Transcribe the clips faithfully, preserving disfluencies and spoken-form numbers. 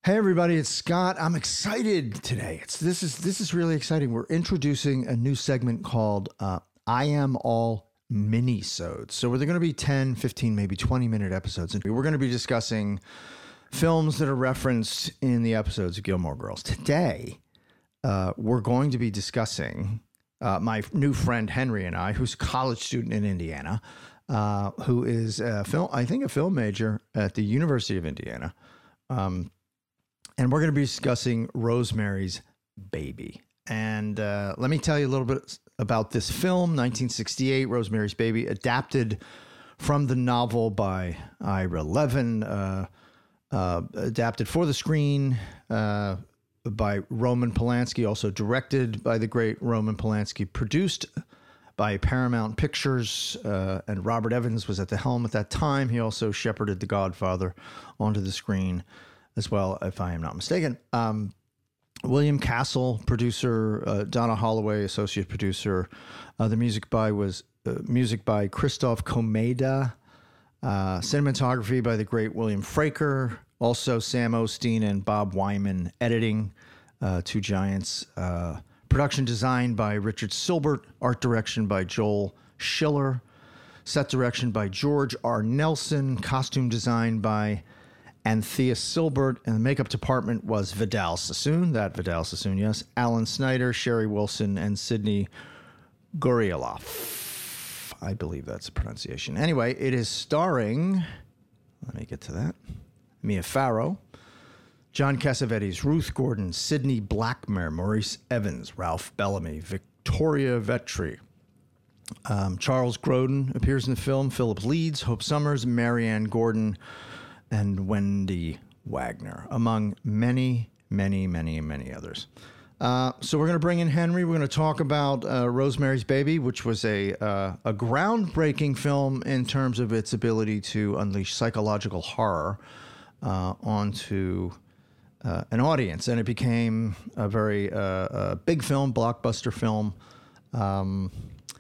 Hey everybody, it's Scott. I'm excited today. It's this is this is really exciting. We're introducing a new segment called uh, I Am All Minisodes. So they're going to be ten, fifteen, maybe twenty minute episodes. And we're going to be discussing films that are referenced in the episodes of Gilmore Girls. Today, uh, we're going to be discussing uh, my new friend Henry and I, who's a college student in Indiana, uh, who is a film, I think a film major at the University of Indiana. Um, And we're going to be discussing Rosemary's Baby. And uh, let me tell you a little bit about this film, nineteen sixty-eight, Rosemary's Baby, adapted from the novel by Ira Levin, uh, uh, adapted for the screen uh, by Roman Polanski, also directed by the great Roman Polanski, produced by Paramount Pictures, uh, and Robert Evans was at the helm at that time. He also shepherded The Godfather onto the screen as well, if I am not mistaken. Um, William Castle, producer, uh, Donna Holloway, associate producer. Uh, the music by was uh, music by Christoph Komeda. Uh, cinematography by the great William Fraker. Also Sam Osteen and Bob Wyman editing, uh, two giants. Uh, production design by Richard Silbert. Art direction by Joel Schiller. Set direction by George R. Nelson. Costume design by Anthea Silbert, and the makeup department was Vidal Sassoon, that Vidal Sassoon, yes, Alan Snyder, Sherry Wilson, and Sidney Gorielov. I believe that's the pronunciation. Anyway, it is starring, let me get to that, Mia Farrow, John Cassavetes, Ruth Gordon, Sidney Blackmer, Maurice Evans, Ralph Bellamy, Victoria Vetri. Um, Charles Grodin appears in the film, Philip Leeds, Hope Summers, Marianne Gordon, and Wendy Wagner, among many, many, many, many others. Uh, so we're going to bring in Henry. We're going to talk about uh, Rosemary's Baby, which was a uh, a groundbreaking film in terms of its ability to unleash psychological horror uh, onto uh, an audience. And it became a very uh, a big film, blockbuster film, um,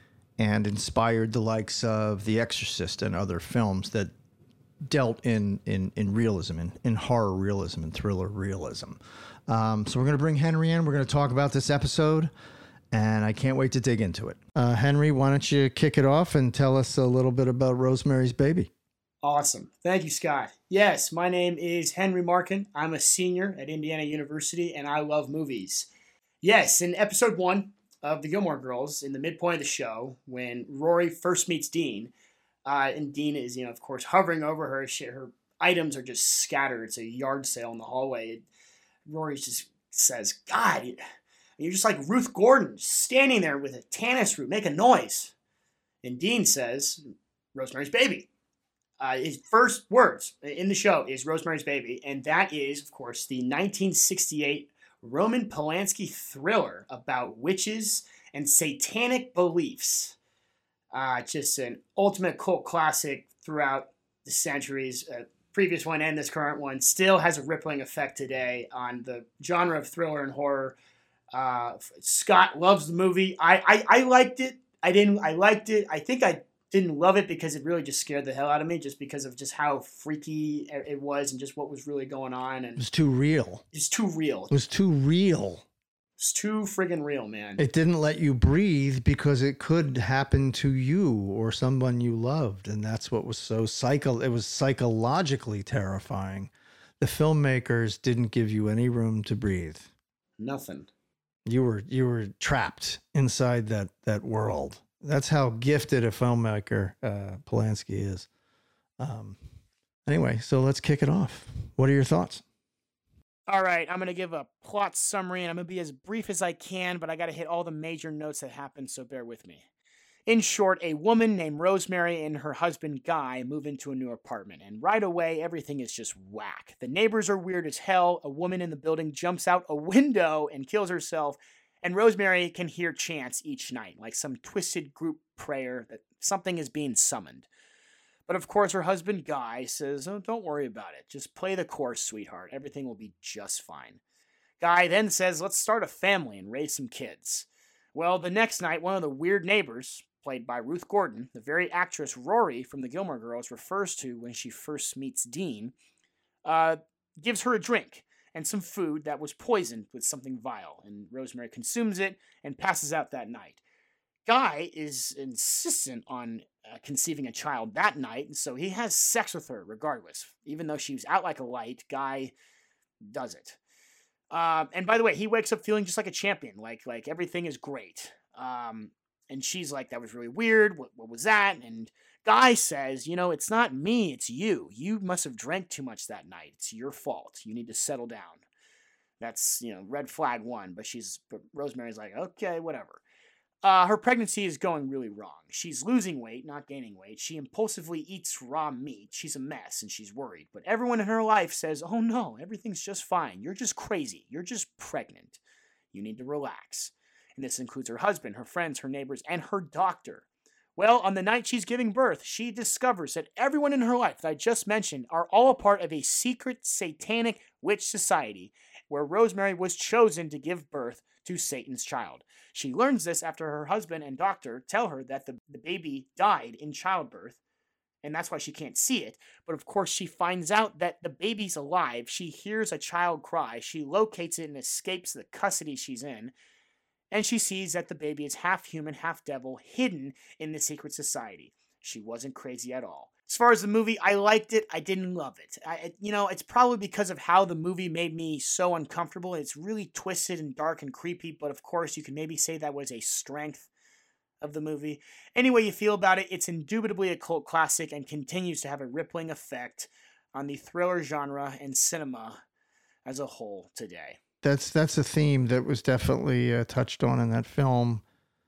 and inspired the likes of The Exorcist and other films that dealt in in in realism, in, in horror realism and thriller realism. Um, so we're going to bring Henry in. We're going to talk about this episode, and I can't wait to dig into it. Uh, Henry, why don't you kick it off and tell us a little bit about Rosemary's Baby? Awesome. Thank you, Scott. Yes, my name is Henry Markin. I'm a senior at Indiana University, and I love movies. Yes, in episode one of The Gilmore Girls, in the midpoint of the show, when Rory first meets Dean, Uh, and Dean is, you know, of course, hovering over her. She, her items are just scattered. It's a yard sale in the hallway. Rory just says, God, you're just like Ruth Gordon, standing there with a tannis root. Make a noise. And Dean says, Rosemary's Baby. Uh, his first words in the show is Rosemary's Baby. And that is, of course, the nineteen sixty-eight Roman Polanski thriller about witches and satanic beliefs. Uh, just an ultimate cult classic throughout the centuries. Uh, previous one and this current one still has a rippling effect today on the genre of thriller and horror. Uh, Scott loves the movie. I, I, I liked it. I didn't. I liked it. I think I didn't love it because it really just scared the hell out of me, just because of just how freaky it was and just what was really going on. And it was too real. It's too real. It was too real. It's too friggin' real, man. It didn't let you breathe because it could happen to you or someone you loved. And that's what was so psycho. It was psychologically terrifying. The filmmakers didn't give you any room to breathe. Nothing. You were, you were trapped inside that, that world. That's how gifted a filmmaker uh, Polanski is. Um, anyway, so let's kick it off. What are your thoughts? All right, I'm going to give a plot summary, and I'm going to be as brief as I can, but I got to hit all the major notes that happened, so bear with me. In short, a woman named Rosemary and her husband Guy move into a new apartment, and right away, everything is just whack. The neighbors are weird as hell, a woman in the building jumps out a window and kills herself, and Rosemary can hear chants each night, like some twisted group prayer that something is being summoned. But of course, her husband, Guy, says, oh, don't worry about it. Just play the course, sweetheart. Everything will be just fine. Guy then says, let's start a family and raise some kids. Well, the next night, one of the weird neighbors, played by Ruth Gordon, the very actress Rory from the Gilmore Girls refers to when she first meets Dean, uh, gives her a drink and some food that was poisoned with something vile, and Rosemary consumes it and passes out that night. Guy is insistent on uh, conceiving a child that night, and so he has sex with her regardless. Even though she was out like a light, Guy does it. Um, and by the way, he wakes up feeling just like a champion, like like everything is great. Um, and she's like, "That was really weird. What what was that?" And Guy says, "You know, it's not me, it's you. You must have drank too much that night. It's your fault. You need to settle down." That's, you know, red flag one. But she's but Rosemary's like, "Okay, whatever." Uh, her pregnancy is going really wrong. She's losing weight, not gaining weight. She impulsively eats raw meat. She's a mess and she's worried. But everyone in her life says, "Oh no, everything's just fine. You're just crazy. You're just pregnant. You need to relax." And this includes her husband, her friends, her neighbors, and her doctor. Well, on the night she's giving birth, she discovers that everyone in her life that I just mentioned are all a part of a secret satanic witch society where Rosemary was chosen to give birth to Satan's child. She learns this after her husband and doctor tell her that the, the baby died in childbirth, and that's why she can't see it. But of course, she finds out that the baby's alive. She hears a child cry. She locates it and escapes the custody she's in. And she sees that the baby is half human, half devil, hidden in the secret society. She wasn't crazy at all. As far as the movie, I liked it. I didn't love it. I, you know, it's probably because of how the movie made me so uncomfortable. It's really twisted and dark and creepy, but of course, you can maybe say that was a strength of the movie. Any way you feel about it, it's indubitably a cult classic and continues to have a rippling effect on the thriller genre and cinema as a whole today. That's that's a theme that was definitely uh, touched on in that film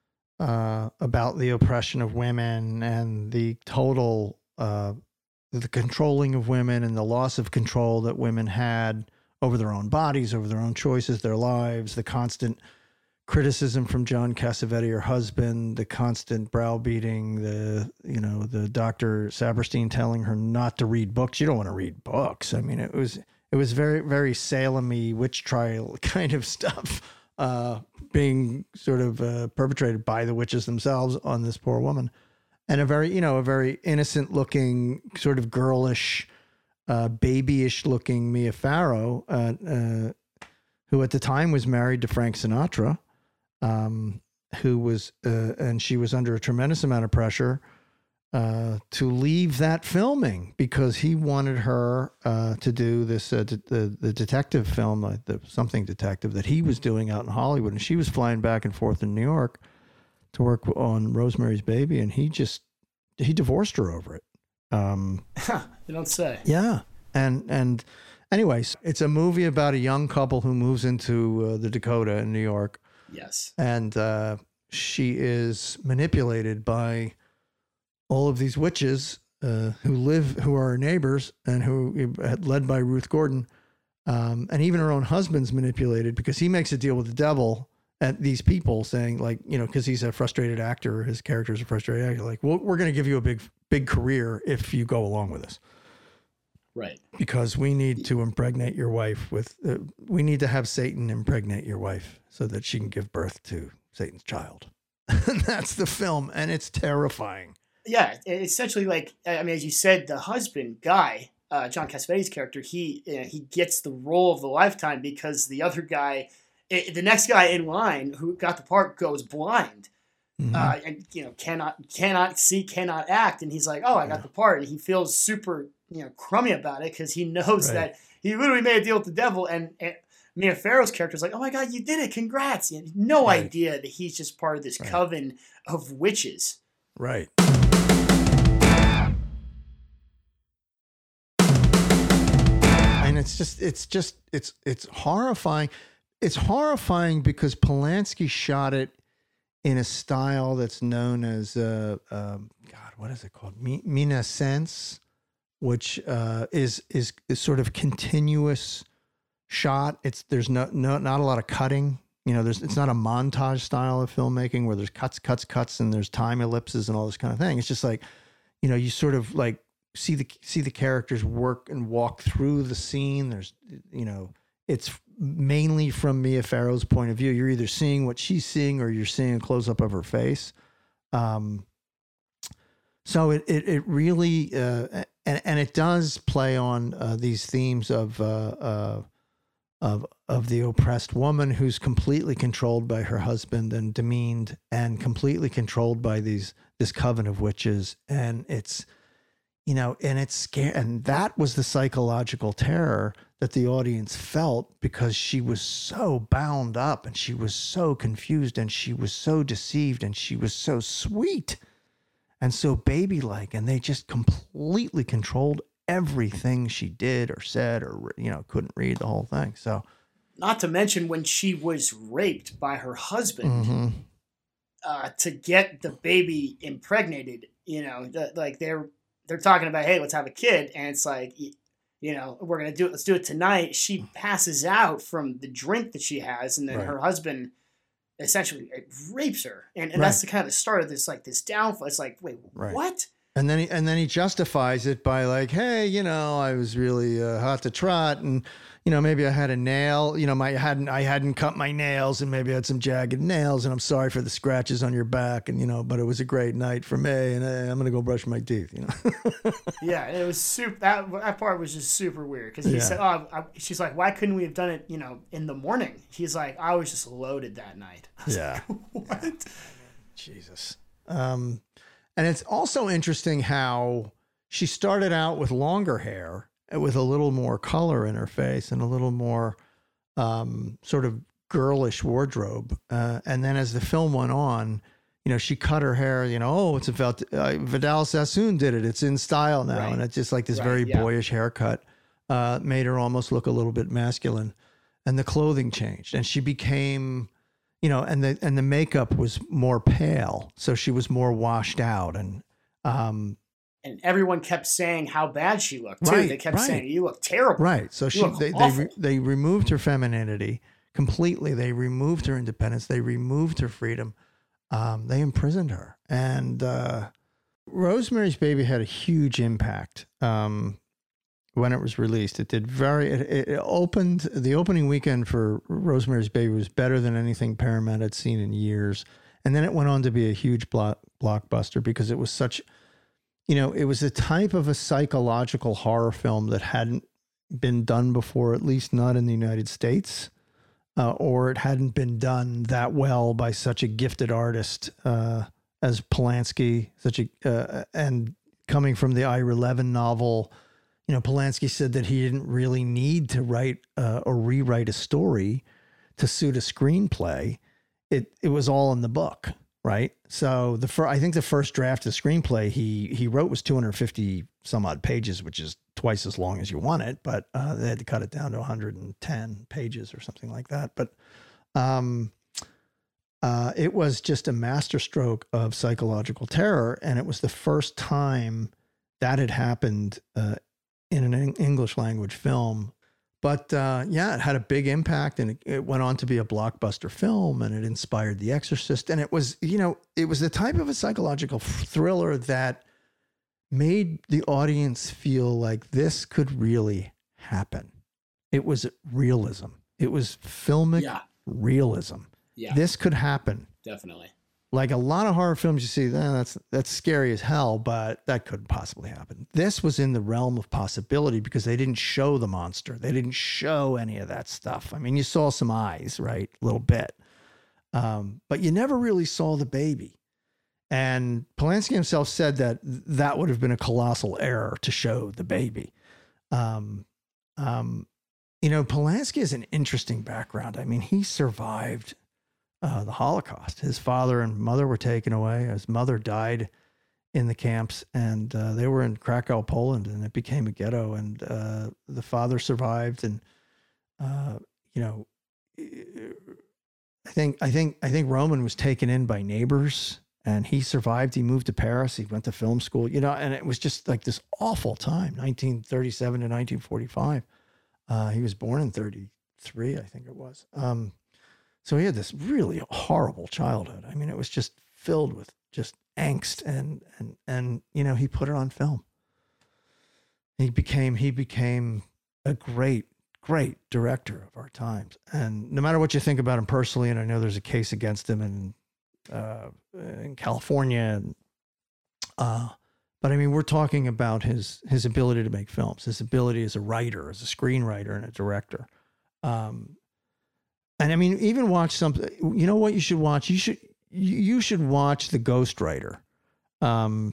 uh, about the oppression of women and the total, uh, the controlling of women and the loss of control that women had over their own bodies, over their own choices, their lives, the constant criticism from John Cassavetes, her husband, the constant browbeating, the, you know, the Doctor Saperstein telling her not to read books. You don't want to read books. I mean, it was... It was very, very Salem-y witch trial kind of stuff uh, being sort of uh, perpetrated by the witches themselves on this poor woman. And a very, you know, a very innocent looking, sort of girlish, uh, babyish looking Mia Farrow, uh, uh, who at the time was married to Frank Sinatra, um, who was, uh, and she was under a tremendous amount of pressure uh, to leave that filming because he wanted her uh, to do this, uh, de- the, the detective film, uh, the something detective that he was doing out in Hollywood. And she was flying back and forth in New York to work on Rosemary's Baby. And he just, he divorced her over it. Um, you don't say. Yeah. And, and anyways, it's a movie about a young couple who moves into uh, the Dakota in New York. Yes. And uh, she is manipulated by all of these witches uh, who live, who are her neighbors and who led by Ruth Gordon. Um, and even her own husband's manipulated because he makes a deal with the devil at these people saying like, you know, cause he's a frustrated actor, his character's a frustrated actor. Like, well, we're going to give you a big, big career if you go along with us. Right. Because we need to impregnate your wife with, uh, we need to have Satan impregnate your wife so that she can give birth to Satan's child. And that's the film. And it's terrifying. Yeah, essentially, like I mean, as you said, the husband Guy, uh, John Cassavetes' character, he uh, he gets the role of the lifetime because the other guy, it, the next guy in line who got the part goes blind, mm-hmm. uh, and you know cannot cannot see, cannot act, and he's like, oh, I got yeah. the part, and he feels super you know crummy about it because he knows right. that he literally made a deal with the devil, and, and Mia Farrow's character is like, oh my god, you did it, congrats! He had no right. idea that he's just part of this right. coven of witches. Right. And it's just, it's just, it's, it's horrifying. It's horrifying because Polanski shot it in a style that's known as, uh, um, God, what is it called? Mise-en-scène, which uh, is, is is sort of continuous shot. It's there's no, no not a lot of cutting. You know, there's it's not a montage style of filmmaking where there's cuts, cuts, cuts, and there's time ellipses and all this kind of thing. It's just like, you know, you sort of like. see the see the characters work and walk through the scene. There's, you know, it's mainly from Mia Farrow's point of view. You're either seeing what she's seeing or you're seeing a close up of her face. Um, so it it it really uh, and and it does play on uh, these themes of uh, uh, of of the oppressed woman who's completely controlled by her husband and demeaned and completely controlled by these this coven of witches. And it's, you know, and it's scary. And that was the psychological terror that the audience felt, because she was so bound up and she was so confused and she was so deceived and she was so sweet and so baby-like, and they just completely controlled everything she did or said, or, you know, couldn't read the whole thing. So, not to mention when she was raped by her husband, mm-hmm. uh, to get the baby impregnated, you know, the, like they're they're talking about, hey, let's have a kid, and it's like, you know, we're gonna do it. Let's do it tonight. She passes out from the drink that she has, and then Right. her husband essentially rapes her, and, and Right. that's the kind of start of this, like this downfall. It's like, wait, Right. what? And then he, and then he justifies it by like, hey, you know, I was really uh, hot to trot, and you know, maybe I had a nail, you know, my hadn't I hadn't cut my nails, and maybe I had some jagged nails, and I'm sorry for the scratches on your back, and you know, but it was a great night for me, and uh, I'm gonna go brush my teeth, you know. Yeah, it was super. That that part was just super weird, because he Yeah. said, "Oh, I, she's like, why couldn't we have done it, you know, in the morning?" He's like, "I was just loaded that night." I was Yeah. like, what? Jesus. Um, and it's also interesting how she started out with longer hair, with a little more color in her face and a little more um, sort of girlish wardrobe. Uh, and then as the film went on, you know, she cut her hair, you know, oh, it's about, uh, Vidal Sassoon did it. It's in style now. Right. And it's just like this Right, very yeah. boyish haircut, uh, made her almost look a little bit masculine. And the clothing changed, and she became, you know, and the, and the makeup was more pale. So she was more washed out. And, um, And everyone kept saying how bad she looked too. Right, They kept right. saying, "You look terrible." right. So she, look they, they, awful. re- they removed her femininity completely. They removed her independence. They removed her freedom. Um, they imprisoned her. And, uh, Rosemary's Baby had a huge impact. Um, when it was released, it did very, it, it opened, the opening weekend for Rosemary's Baby was better than anything Paramount had seen in years. And then it went on to be a huge block, blockbuster, because it was such, you know, it was the type of a psychological horror film that hadn't been done before, at least not in the United States, uh, or it hadn't been done that well by such a gifted artist uh, as Polanski, such a, uh, and coming from the Ira Levin novel. You know, Polanski said that he didn't really need to write uh, or rewrite a story to suit a screenplay. It it was all in the book, right? So the fir- I think the first draft of the screenplay he he wrote was two hundred fifty some odd pages, which is twice as long as you want it, but uh, they had to cut it down to one hundred ten pages or something like that. But um, uh, it was just a masterstroke of psychological terror, and it was the first time that had happened uh, in an English language film. But uh, yeah, it had a big impact, and it, it went on to be a blockbuster film, and it inspired The Exorcist. And it was, you know, it was the type of a psychological thriller that made the audience feel like this could really happen. It was realism. It was filmic Yeah. realism. Yeah, This could happen. definitely. Like a lot of horror films, you see, eh, that's that's scary as hell, but that couldn't possibly happen. This was in the realm of possibility, because they didn't show the monster. They didn't show any of that stuff. I mean, you saw some eyes, right? A little bit. Um, but you never really saw the baby. And Polanski himself said that that would have been a colossal error to show the baby. Um, um, you know, Polanski has an interesting background. I mean, he survived Uh, the Holocaust. His father and mother were taken away. His mother died in the camps, and uh, they were in Krakow, Poland, and it became a ghetto. And uh, the father survived, and uh, you know, I think I think I think Roman was taken in by neighbors, and he survived. He moved to Paris. He went to film school. You know, and it was just like this awful time, nineteen thirty-seven to nineteen forty-five. Uh, he was born in thirty-three, I think it was. Um, So he had this really horrible childhood. I mean, it was just filled with just angst, and, and, and, you know, he put it on film. He became, he became a great, great director of our times. And no matter what you think about him personally, and I know there's a case against him in, uh, in California, and, uh, but I mean, we're talking about his, his ability to make films, his ability as a writer, as a screenwriter and a director. Um, and I mean, even watch something, you know what you should watch? You should, you, you should watch The Ghostwriter. Um,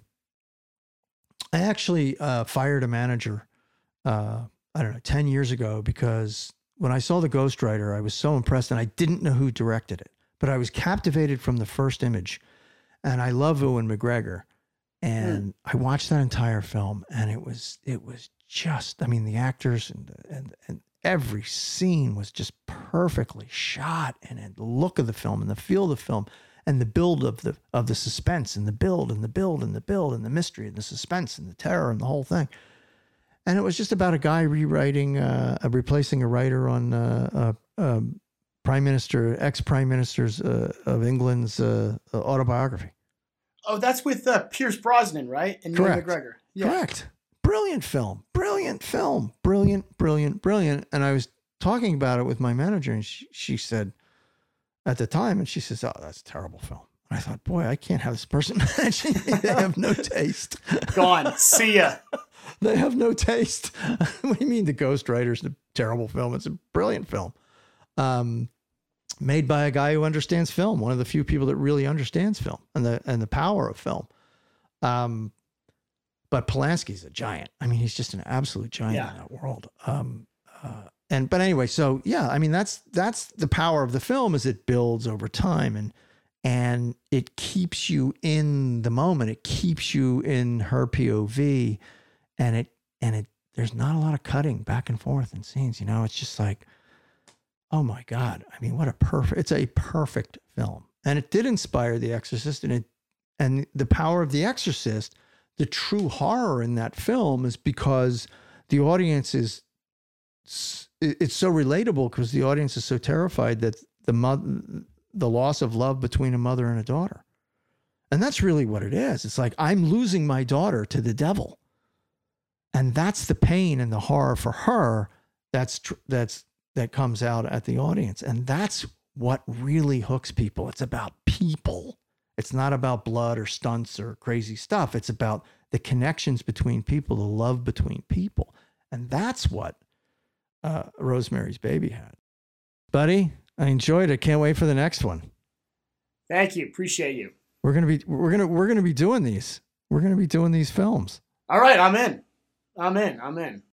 I actually uh, fired a manager, uh, I don't know, ten years ago, because when I saw The Ghostwriter, I was so impressed, and I didn't know who directed it, but I was captivated from the first image. And I love Ewan McGregor. And mm. I watched that entire film, and it was, it was just, I mean, the actors and, and, and every scene was just perfectly shot, and the look of the film and the feel of the film and the build of the, of the suspense and the build and the build and the build and the mystery and the suspense and the terror and the whole thing. And it was just about a guy rewriting, uh, uh replacing a writer on, uh, uh, uh Prime Minister, ex-Prime Minister's uh, of England's uh, autobiography. Oh, that's with uh, Pierce Brosnan, right? And Ewan McGregor. Yeah. Correct. Brilliant film. Brilliant film. Brilliant, brilliant, brilliant. And I was talking about it with my manager, and she, she said at the time, and she says, "Oh, that's a terrible film." And I thought, boy, I can't have this person managing me. They have no taste. Gone. See ya. They have no taste. What do you mean The Ghostwriter's a terrible film? It's a brilliant film. Um, made by a guy who understands film, one of the few people that really understands film and the and the power of film. Um, but Polanski's a giant. I mean, he's just an absolute giant yeah. in that world. Um, uh, and but anyway, so yeah, I mean, that's that's the power of the film, is it builds over time, and and it keeps you in the moment. It keeps you in her P O V, and it and it there's not a lot of cutting back and forth in scenes. You know, it's just like, oh my God. I mean, what a perfect, it's a perfect film. And it did inspire The Exorcist, and it, and the power of The Exorcist, the true horror in that film is because the audience is, it's so relatable because the audience is so terrified that the mother, the loss of love between a mother and a daughter. And that's really what it is. It's like, I'm losing my daughter to the devil. And that's the pain and the horror for her. That's, tr- that's, that comes out at the audience. And that's what really hooks people. It's about people. It's not about blood or stunts or crazy stuff. It's about the connections between people, the love between people. And that's what uh, Rosemary's Baby had. Buddy, I enjoyed it. Can't wait for the next one. Thank you. Appreciate you. We're going to be, we're going to, we're going to be doing these. We're going to be doing these films. All right. I'm in. I'm in. I'm in.